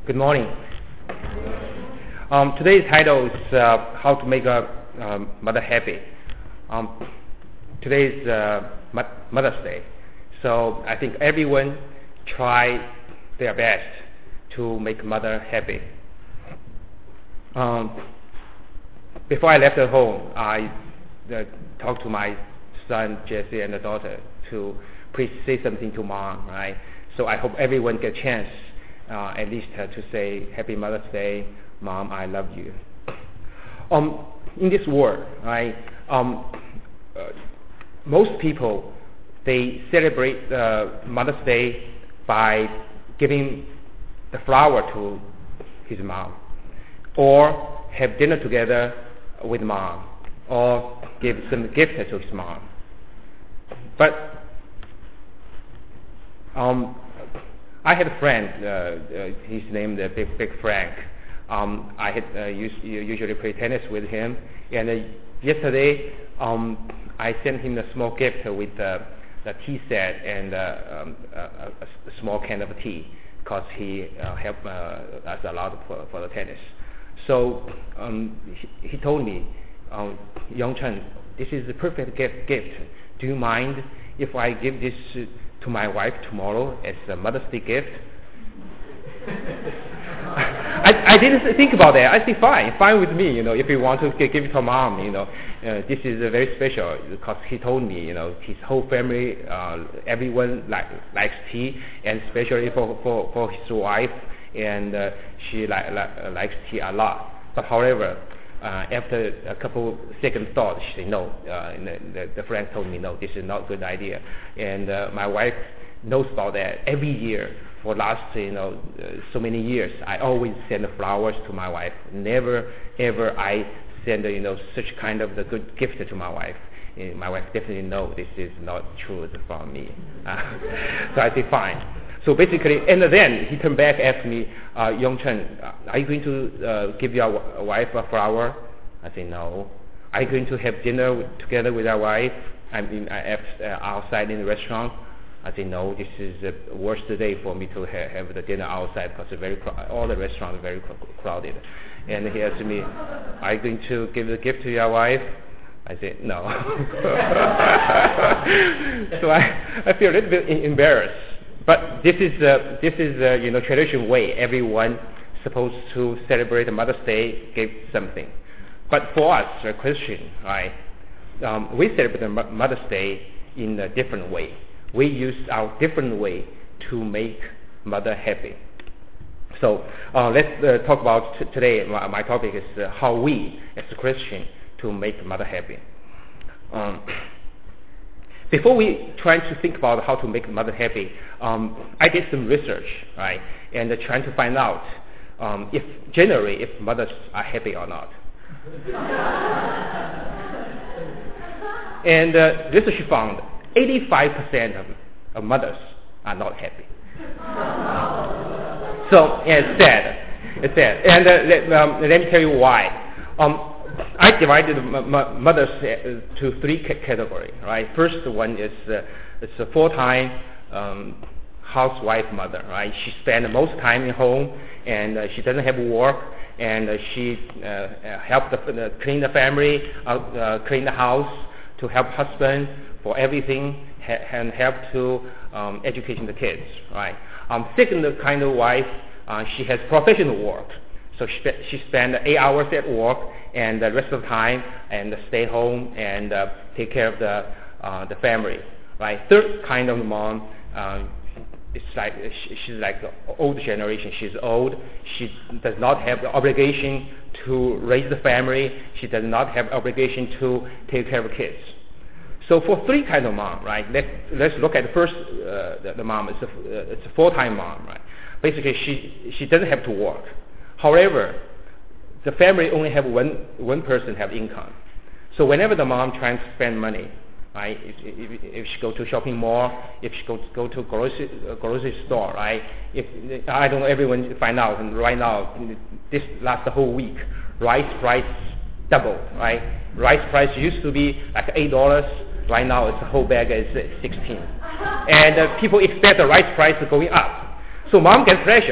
Good morning. Today's title is how to make a mother happy. Today is Mother's Day, so I think everyone try their best to make mother happy. Before I left the home, I talked to my son Jesse and the daughter to please say something to mom, right? So I hope everyone get a chance at least to say Happy Mother's Day, Mom, I love you. In this world, right? Most people they celebrate Mother's Day by giving the flower to his mom, or have dinner together with mom, or give some gift to his mom. But I had a friend, his name is Big Frank. I had usually play tennis with him, and yesterday I sent him a small gift with the tea set and a small can of tea, because he helped us a lot for the tennis. So he told me, Young Chen, this is the perfect gift. Do you mind if I give this to my wife tomorrow as a Mother's Day gift? I didn't think about that. I said fine with me. If you want to give it to mom, this is very special, because he told me, his whole family, everyone likes tea, and especially for his wife, and she likes tea a lot. But however, after a couple second thought, she said no. The friend told me no, this is not a good idea. And my wife knows about that. Every year for last so many years, I always send flowers to my wife. Never ever I send such kind of the good gift to my wife. And my wife definitely knows this is not true from me. So I said fine. So basically, and then he turned back and asked me, Young Chen, are you going to give your wife a flower? I said no. Are you going to have dinner together with our wife? I mean, outside in the restaurant? I said no. This is the worst day for me to have the dinner outside, because all the restaurants are very crowded. And he asked me, are you going to give a gift to your wife? I said no. So I feel a little bit embarrassed. But this is traditional way. Everyone supposed to celebrate Mother's Day, give something. But for us, a Christian, right? We celebrate Mother's Day in a different way. We use our different way to make mother happy. So let's talk about today. My topic is how we, as a Christian, to make mother happy. Before we try to think about how to make mother happy, I did some research, right, and trying to find out if mothers are happy or not. And research found 85% of mothers are not happy. So it's sad. And let me tell you why. I divided mothers to three categories, right? First one is it's a full-time housewife mother, right? She spends most time at home, and she doesn't have work, and she helps clean the family, clean the house, to help husband for everything, and help to educating the kids, right? Second kind of wife, she has professional work. So she spends 8 hours at work, and the rest of the time and stay home and take care of the family, right? Third kind of mom, it's like she's like the old generation. She's old. She does not have the obligation to raise the family. She does not have obligation to take care of kids. So for three kind of mom, right? Let's look at the first the mom. It's a full-time mom, right? Basically, she doesn't have to work. However, the family only have one person have income. So whenever the mom tries to spend money, right? If she go to shopping mall, if she go to grocery store, right? If I don't know, everyone find out, and right now this last the whole week, rice price doubled, right? Rice price used to be like $8. Right now, it's the whole bag is 16, and people expect the rice price going up. So mom gets pressure.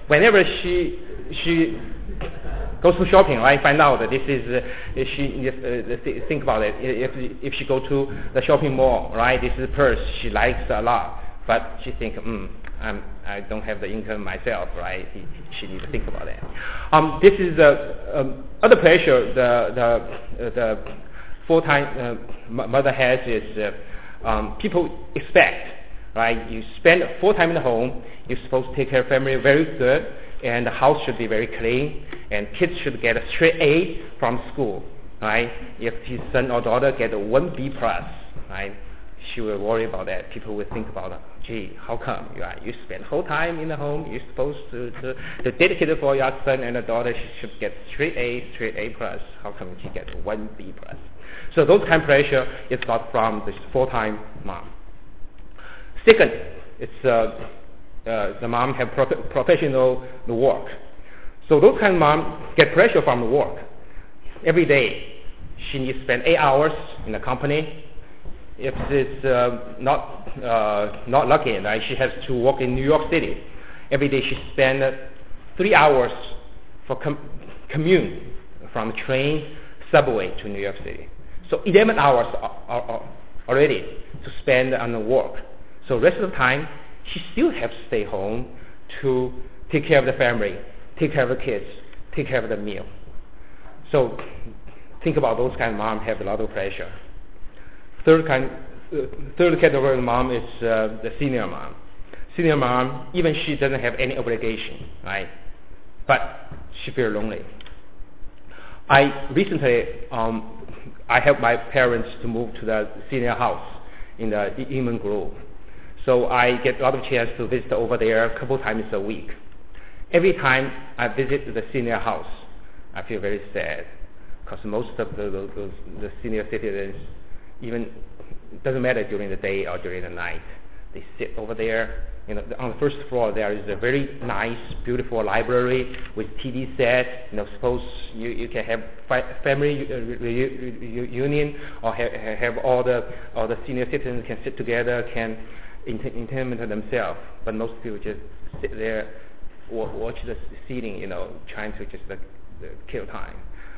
whenever she goes to shopping, right, find out that this is think about it. If she go to the shopping mall, right, this is a purse she likes a lot, but she think, I don't have the income myself, right? She needs to think about that. This is the other pressure the full-time mother has is people expect, right? You spend full time in the home. You're supposed to take care of family very good, and the house should be very clean, and kids should get a straight A from school, right? If his son or daughter get a 1B plus, right? She will worry about that. People will think about, gee, how come you spend whole time in the home? You're supposed to dedicate it for your son and the daughter. She should get straight A plus. How come she gets 1B plus? So those kind of pressure is got from the full-time mom. Second, it's the mom have professional work. So those kind of mom get pressure from the work. Every day, she needs to spend 8 hours in the company. If it's not lucky, right, she has to work in New York City. Every day she spends 3 hours for commute from train, subway to New York City. So 11 hours already to spend on the work. So rest of the time, she still has to stay home to take care of the family, take care of the kids, take care of the meal. So think about those kind of mom have a lot of pressure. Third category of mom is the senior mom. Senior mom, even she doesn't have any obligation, right? But she feels lonely. I recently I helped my parents to move to the senior house in the Inman Grove. So I get a lot of chance to visit over there a couple times a week. Every time I visit the senior house, I feel very sad because most of the senior citizens, even doesn't matter during the day or during the night, they sit over there. On the first floor there is a very nice, beautiful library with TV set. Suppose you can have family reunion or have all the senior citizens can sit together, can entertain themselves. But most people just sit there, watch the seating, trying to just kill time.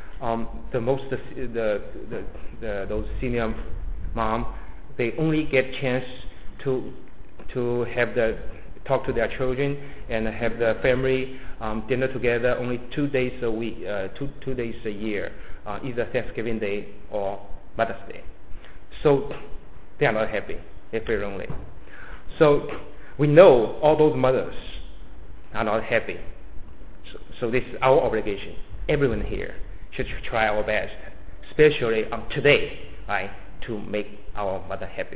Those senior mom, they only get chance to talk to their children and have the family dinner together only 2 days a week, 2 days a year, either Thanksgiving Day or Mother's Day. So they are not happy. They feel lonely. So we know all those mothers are not happy. So this is our obligation. Everyone here should try our best, especially on today, right, to make our mother happy.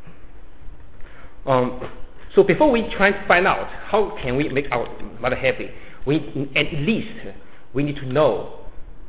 So before we try to find out how can we make our mother happy, we need to know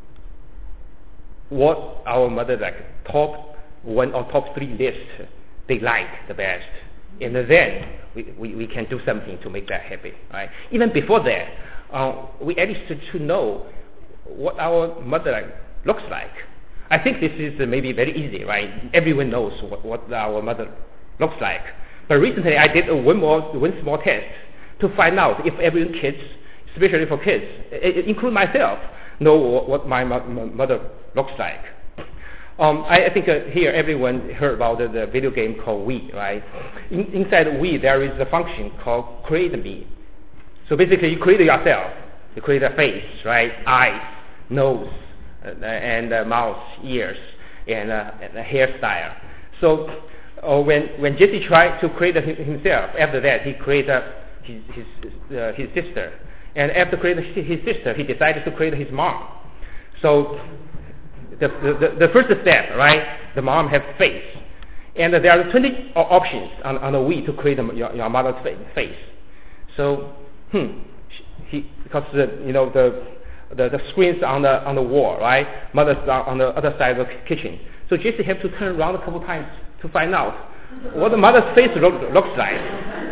what our mother top 1 or top 3 list they like the best, and then we can do something to make that happy, right? Even before that, we at least to know what our mother looks like. I think this is maybe very easy, right? Everyone knows what our mother looks like. But recently I did one small test to find out if every kids, especially for kids, include myself, know what my mother looks like. I think here everyone heard about the video game called Wii, right? Inside Wii there is a function called Create Me. So basically you create yourself. You create a face, right? Eyes, nose, and mouth, ears, and a hairstyle. So when Jesse tried to create himself, after that he created his sister, and after creating his sister, he decided to create his mom. So the first step, right? The mom has face, and there are 20 options on the Wii to create your mother's face. So because the screens on the wall, right? Mother's on the other side of the kitchen. So Jesse have to turn around a couple times to find out what the mother's face looks like.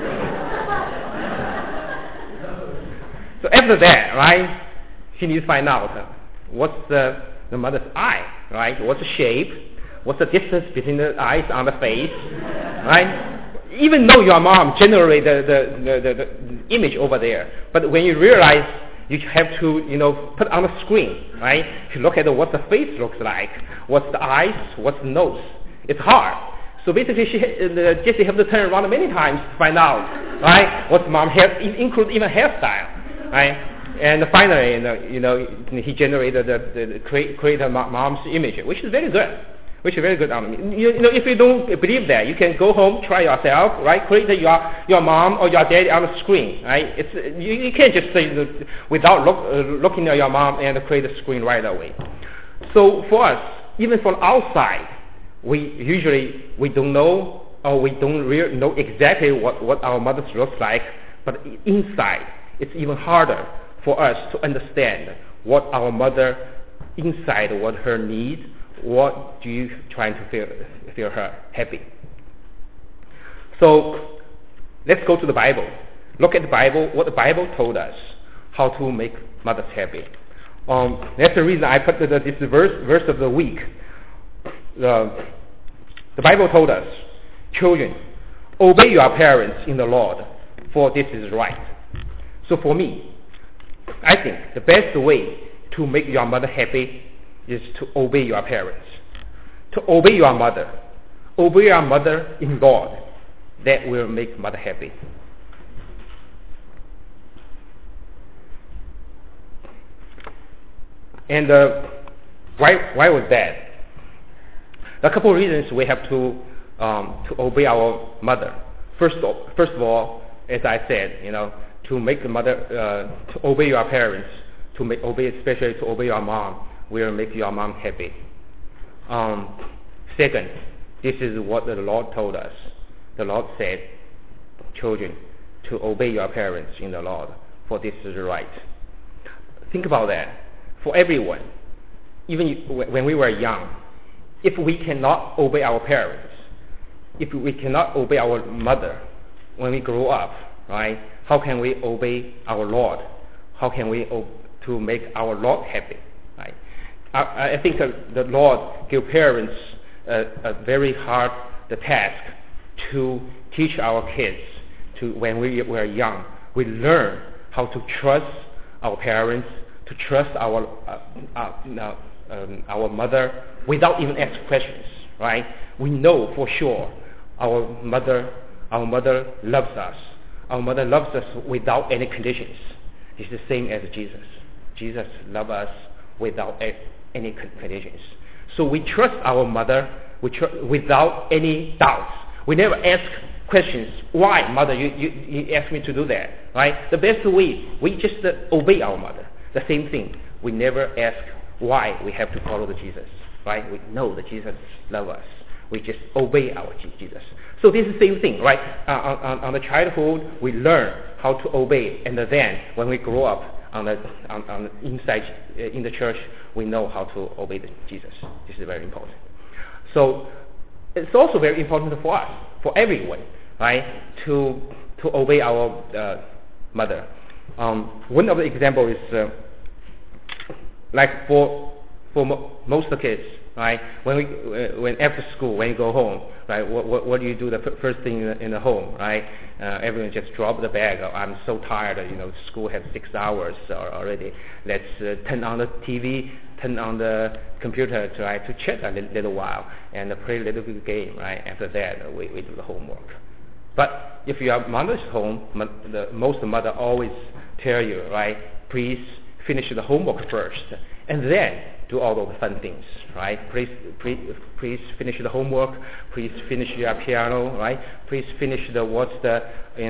So after that, right, she needs to find out what's the mother's eye, right? What's the shape? What's the distance between the eyes on the face, right? Even though your mom generate image over there. But when you realize you have to, put on the screen, right? To look at what the face looks like, what's the eyes, what's the nose. It's hard. So basically, Jessie have to turn around many times to find out, right? What's mom hair, include even hairstyle, right? And finally, he generated create a mom's image, which is very good. Which is very good. If you don't believe that, you can go home, try yourself, right? Create your mom or your daddy on the screen, right? You can't just say without looking at your mom and create a screen right away. So for us, even from outside, we don't know or we don't really know exactly what our mothers look like, but inside it's even harder for us to understand what our mother inside, what her needs. What do you trying to feel her happy? So let's go to the Bible. Look at the Bible, what the Bible told us, how to make mothers happy. That's the reason I put this verse of the week. The Bible told us, children, obey your parents in the Lord, for this is right. So for me, I think the best way to make your mother happy is to obey your parents, to obey your mother. Obey your mother in God. That will make mother happy. And why was that? A couple of reasons we have to obey our mother. First of all, as I said, to make the mother to obey your parents, especially to obey your mom, will make your mom happy. Second, this is what the Lord told us. The Lord said, children, to obey your parents in the Lord, for this is right. Think about that. For everyone, even when we were young, if we cannot obey our parents, if we cannot obey our mother when we grow up, right? How can we obey our Lord? How can we to make our Lord happy? Right? I think the Lord gave parents a very hard task to teach our kids. When we were young, we learn how to trust our parents, to trust our mother without even asking questions. Right? We know for sure our mother loves us. Our mother loves us without any conditions. It's the same as Jesus. Jesus loves us without any conditions. So we trust our mother without any doubts. We never ask questions. Why, mother, you asked me to do that, right? The best way, we just obey our mother. The same thing. We never ask why we have to follow the Jesus, right? We know that Jesus loves us. We just obey our Jesus. So this is the same thing, right? On the childhood, we learn how to obey, and then when we grow up, inside in the church, we know how to obey Jesus. This is very important. So it's also very important for us, for everyone, right, to obey our mother. One of the examples is like for most of the kids, right? When after school, when you go home, right? What do you do the first thing in the home, right? Everyone just drop the bag. Oh, I'm so tired. School has 6 hours already. Let's turn on the TV, turn on the computer, to chat a little while and play a little bit game, right? After that, we do the homework. But if your mother's home, most mother always tell you, right? Please finish the homework first, and then do all those fun things, right? Please finish the homework. Please finish your piano, right? Please finish the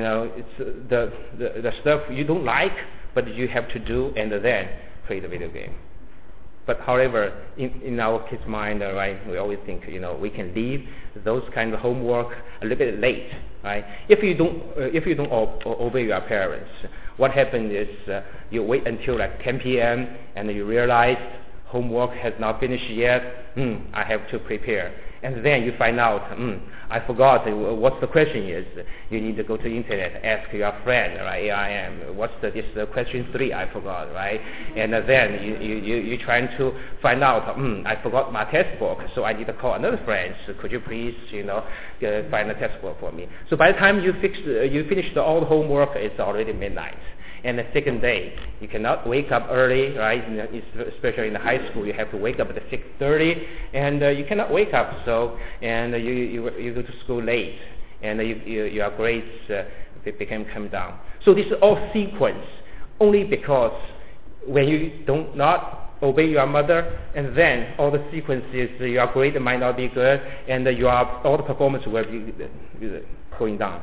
stuff you don't like, but you have to do, and then play the video game. But however, in our kids' mind, right, we always think, we can leave those kind of homework a little bit late, right? If you don't obey your parents, what happens is you wait until like 10 p.m. and you realize homework has not finished yet. I have to prepare, and then you find out, I forgot what the question is. You need to go to the internet, ask your friend, right? What's this question 3? I forgot, right? And then you trying to find out, I forgot my textbook, so I need to call another friend. So could you please, find a textbook for me? So by the time you finish all the homework, it's already midnight. And the second day, you cannot wake up early, right? Especially in the high school, you have to wake up at 6:30, and you cannot wake up. And you go to school late, and your grades come down. So this is all sequence, only because when you don't not obey your mother, and then all the sequences, your grade might not be good, and all the performance will be going down.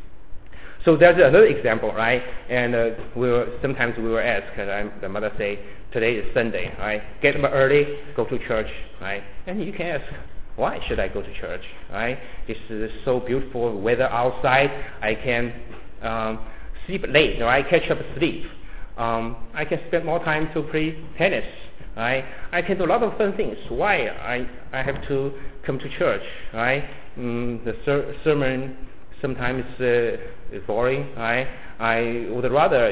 So there's another example, right? And sometimes we were asked, the mother say, today is Sunday, right? Get up early, go to church, right? And you can ask, why should I go to church, right? It's so beautiful weather outside. I can sleep late, right? Catch up sleep. I can spend more time to play tennis, right? I can do a lot of fun things. Why I have to come to church, right? The sermon sometimes is boring, right? I would rather,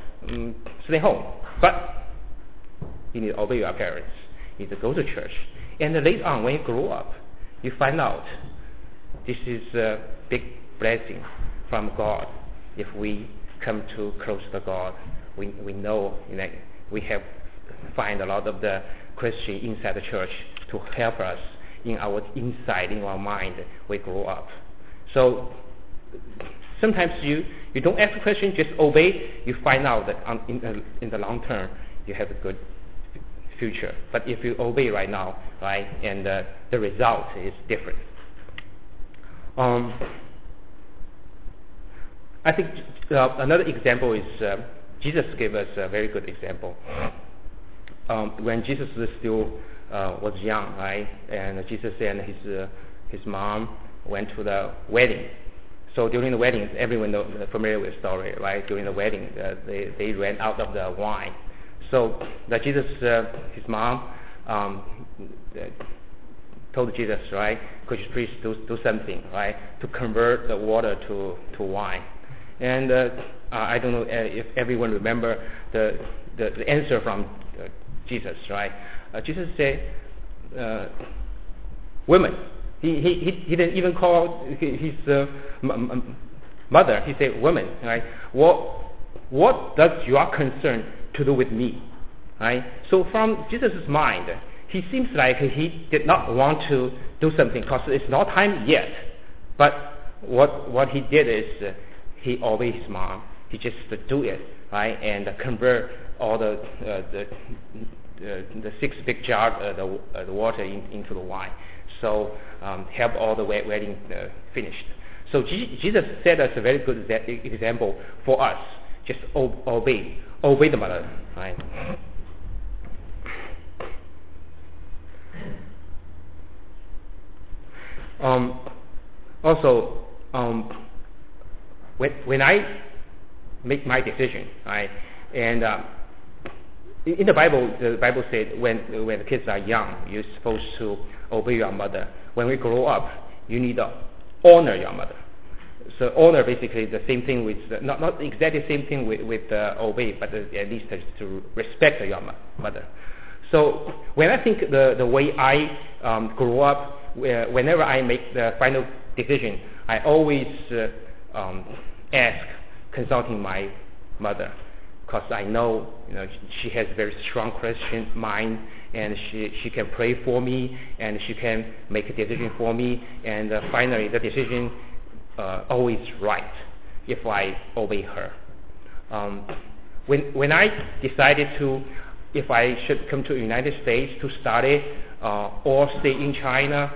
stay home. But you need to obey your parents. You need to go to church. And later on, when you grow up, you find out this is a big blessing from God. If we come too close to God, we know we have find a lot of the Christian inside the church to help us in our mind. We grow up. So sometimes you don't ask a question, just obey. You find out that in the long term you have a good future. But if you obey right now, right, and the result is different. I think another example is Jesus gave us a very good example. When Jesus still was young, right, and Jesus and his mom went to the wedding. So during the wedding, everyone familiar with the story, right? During the wedding, they ran out of the wine. So Jesus, his mom, told Jesus, right? Could you please do something, right, to convert the water to wine? And I don't know if everyone remember the answer from Jesus, right? Jesus said, women. He didn't even call his mother. He said, woman, right? What does your concern to do with me, right? So from Jesus' mind, he seems like he did not want to do something because it's not time yet. But what he did is he obeyed his mom. He just do it, right, and convert all the 6 big jars the water into the wine. So help all the wedding finished. So Jesus set us a very good example for us. Just obey the mother, right? Also, when I make my decision, right, and in the Bible said when the kids are young, you're supposed to obey your mother. When we grow up, you need to honor your mother. So honor basically the same thing with not exactly the same thing with obey, but at least to respect your mother. So when I think the way I grew up, whenever I make the final decision, I always ask consulting my mother, because I know she has a very strong Christian mind, and she can pray for me, and she can make a decision for me, and finally the decision always right if I obey her. When I decided if I should come to the United States to study or stay in China,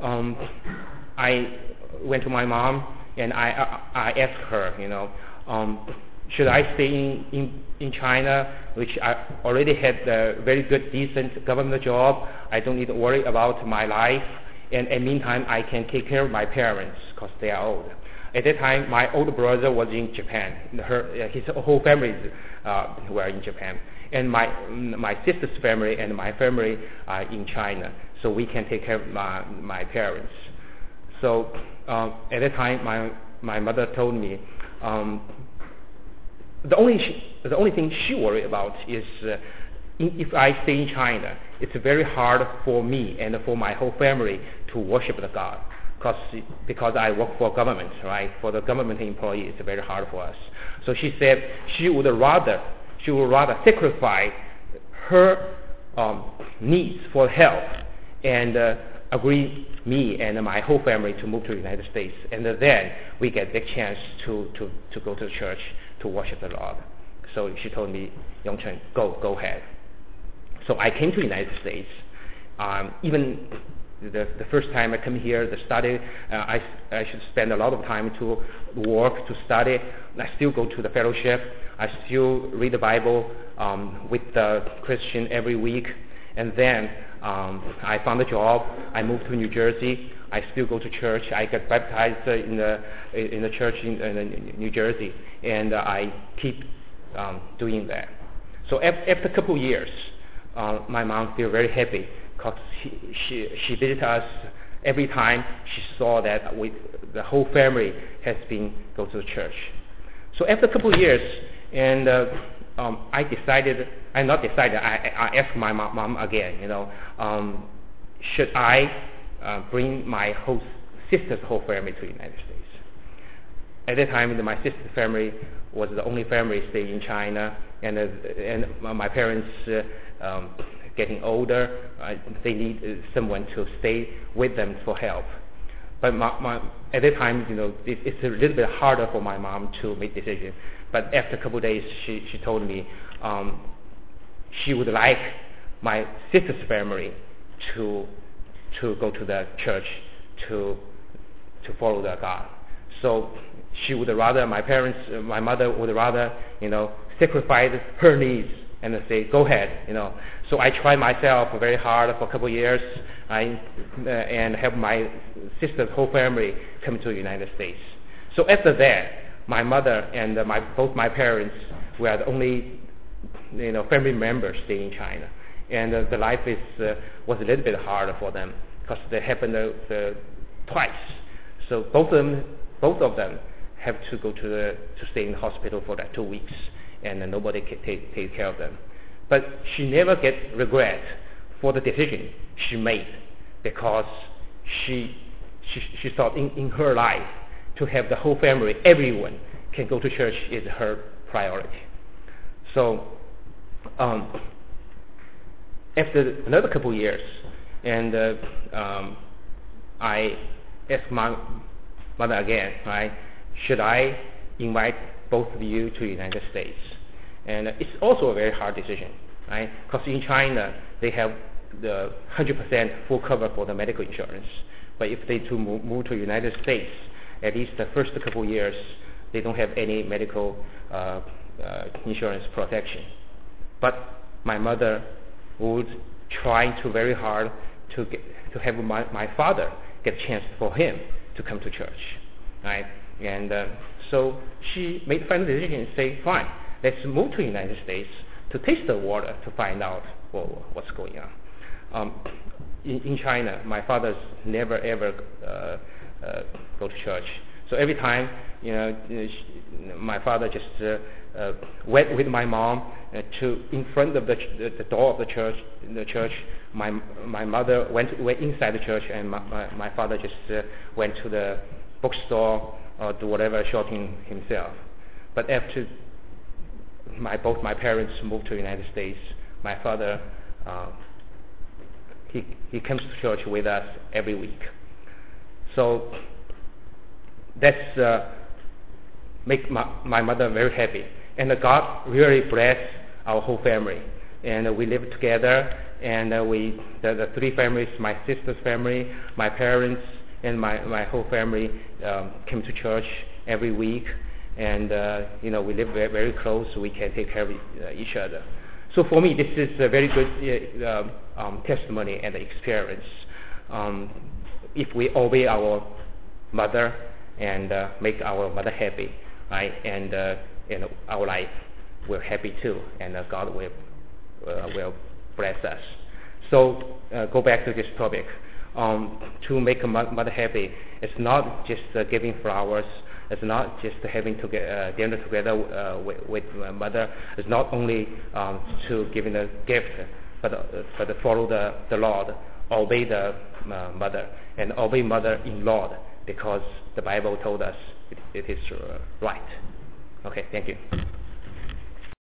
I went to my mom and I asked her, should I stay in China, which I already had a very good, decent government job. I don't need to worry about my life. And in the meantime, I can take care of my parents because they are old. at that time, my older brother was in Japan. His whole family were in Japan. And my sister's family and my family are in China. So we can take care of my parents. So at that time, my mother told me the only thing she worried about is if I stay in China, it's very hard for me and for my whole family to worship the God. Because I work for government, right? For the government employee, it's very hard for us. So she said she would rather sacrifice her needs for help and agree me and my whole family to move to the United States, and then we get the chance to go to the church to worship the Lord. So she told me, Yongchen, go ahead. So I came to the United States. Even the first time I come here to study, I should spend a lot of time to work, to study. I still go to the fellowship. I still read the Bible with the Christian every week. And then I found a job. I moved to New Jersey. I still go to church. I got baptized in the church in New Jersey, and I keep doing that. So after a couple of years, my mom feel very happy because she visited us every time she saw that the whole family has been go to the church. So after a couple of years, and I asked my mom again, should I bring my sister's whole family to the United States? At that time, my sister's family was the only family staying in China, and my parents getting older, they need someone to stay with them for help. But at that time, it's a little bit harder for my mom to make decision. But after a couple of days, she told me she would like my sister's family to go to the church to follow the God. So she would rather, my mother would rather, sacrifice her needs and say, go ahead, So I tried myself very hard for a couple of years, and help my sister's whole family come to the United States. So after that, my mother and both my parents were the only, family members staying in China, and the life was a little bit harder for them because they happened twice. So both of them have to go to stay in the hospital for that 2 weeks, and nobody can take care of them. But she never get regret for the decision she made, because she thought in her life to have the whole family, everyone can go to church is her priority. So after another couple of years, and I asked my mother again, right? Should I invite both of you to the United States? And it's also a very hard decision, right? Because in China, they have the 100% full cover for the medical insurance. But if they move to the United States, at least the first couple of years, they don't have any medical insurance protection. But my mother would try very hard to have my father get a chance for him to come to church, right? And so she made the final decision and say, fine, let's move to the United States to taste the water to find out what's going on. In China, my father's never ever go to church. So every time, my father just went with my mom to in front of the door of the church. My mother went inside the church, and my father just went to the bookstore or do whatever shopping himself. But after both my parents moved to the United States, my father he comes to church with us every week. So that's make my mother very happy, and God really blessed our whole family, and we live together, and the three families, my sister's family, my parents, and my whole family came to church every week, and we live very, very close, so we can take care of each other. So for me, this is a very good testimony and experience. If we obey our mother and make our mother happy, right? And our life will happy too, and God will bless us. So go back to this topic. To make a mother happy, it's not just giving flowers. It's not just having to get dinner together with my mother. It's not only to giving a gift, but follow the Lord, obey the mother, and obey mother in Lord, because the Bible told us it is right. Okay, thank you.